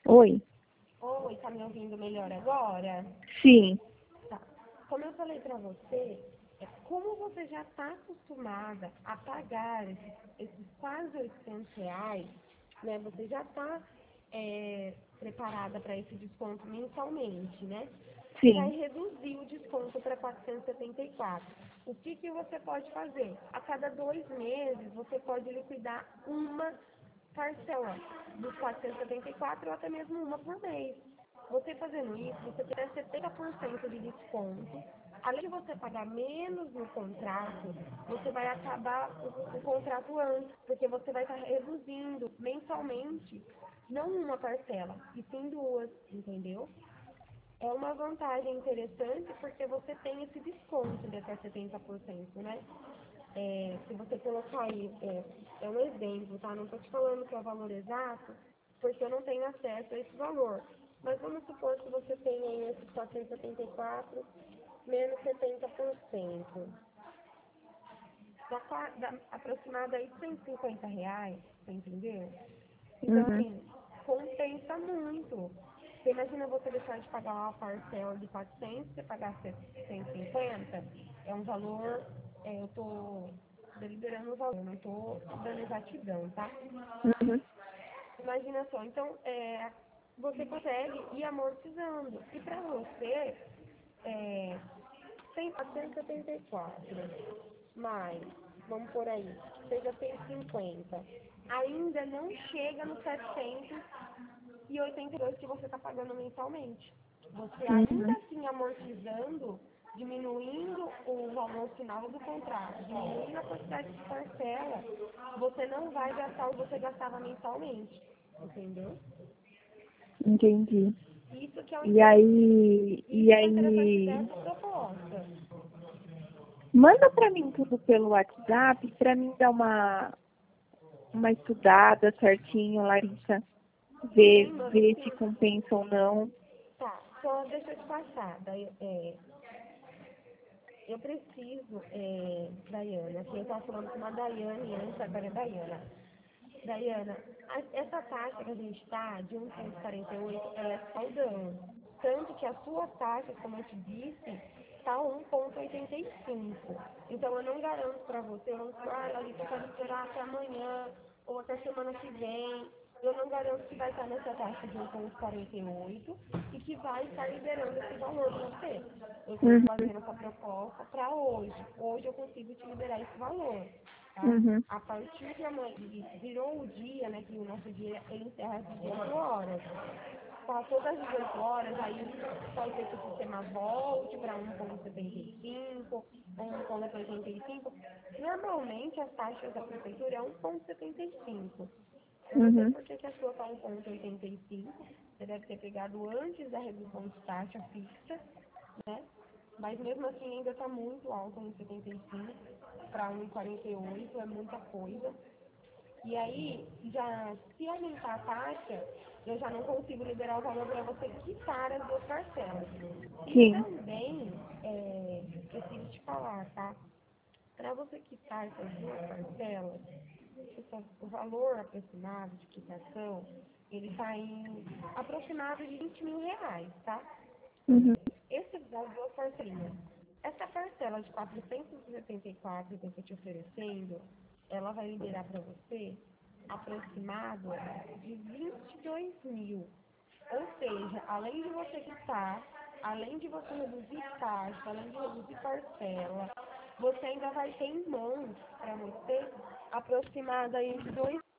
Oi? Oi, tá me ouvindo melhor agora? Sim. Tá. Como eu falei pra você, como você já está acostumada a pagar esses quase R$ 800, né? Você já está preparada para esse desconto mensalmente, né? Vai Sim. reduzir o desconto para 474. O que você pode fazer? A cada 2 meses, você pode liquidar uma parcela dos 474 ou até mesmo uma por mês. Você fazendo isso, você terá 70% de desconto. Além de você pagar menos no contrato, você vai acabar o contrato antes, porque você vai estar reduzindo mensalmente, não uma parcela, e sim duas, entendeu? É uma vantagem interessante porque você tem esse desconto de até 70%, né? Se você colocar aí, é um exemplo, tá? Não estou te falando que é o valor exato, porque eu não tenho acesso a esse valor. Mas vamos supor que você tenha aí esses 474 menos 70%. Dá aproximado aí R$ 150, você entendeu? Então, Uhum. assim, compensa muito. Você imagina você deixar de pagar uma parcela de 400, você pagar 150, é um valor, eu tô deliberando o valor, não tô dando exatidão, tá? Uhum. Imagina só, então, você consegue ir amortizando. E para você, é, tem 474, mais, vamos por aí, seja 150. Ainda não chega no 782 que você está pagando mensalmente. Você ainda Uhum. assim amortizando, diminuindo o valor final do contrato, diminuindo a quantidade de parcela, você não vai gastar o que você gastava mensalmente. Entendeu? Entendi. Isso que é o E interessante. aí, e Isso que é o interessante aí, dessa proposta. manda pra mim tudo pelo WhatsApp pra mim dar uma estudada certinho, Larissa. Sim, mando Ver se sim. compensa ou não. Tá, só deixa eu te passar. Daí, eu preciso, Daiana, assim, eu estava falando com uma Daiane antes, agora é Daiana. Daiana, essa taxa que a gente está, de 1,48, ela é saldão. Tanto que a sua taxa, como eu te disse, está 1,85. Então eu não garanto para você, vamos falar, a gente pode esperar até amanhã ou até semana que vem. Eu não garanto que vai estar nessa taxa de 1,48 e que vai estar liberando esse valor para você. Eu estou Uhum. fazendo essa proposta para hoje. Hoje eu consigo te liberar esse valor, tá? Uhum. A partir de amanhã, virou o dia, né, que o nosso dia ele encerra às 18 horas. Passou das 18 horas, aí pode ser que o sistema volte para 1,75 ou 1,85. Normalmente as taxas da prefeitura é 1,75. Eu não sei Uhum. por que a sua está 1,85. Você deve ter pegado antes da redução de taxa fixa, né? Mas mesmo assim ainda está muito alto, 1,75 para 1,48, é muita coisa. E aí, já, se aumentar a taxa, eu já não consigo liberar o valor para você quitar as duas parcelas. E Sim. também, preciso te falar, tá? Para você quitar essas duas parcelas, o valor aproximado de quitação, ele está em aproximado de R$ 20.000, tá? Uhum. Esse das duas parcelinhas. Essa parcela de 474 que eu estou te oferecendo, ela vai liberar para você aproximado de 22 mil. Ou seja, além de você quitar, além de você reduzir taxa, além de reduzir parcela, você ainda vai ter em mãos para você aproximado aí de 2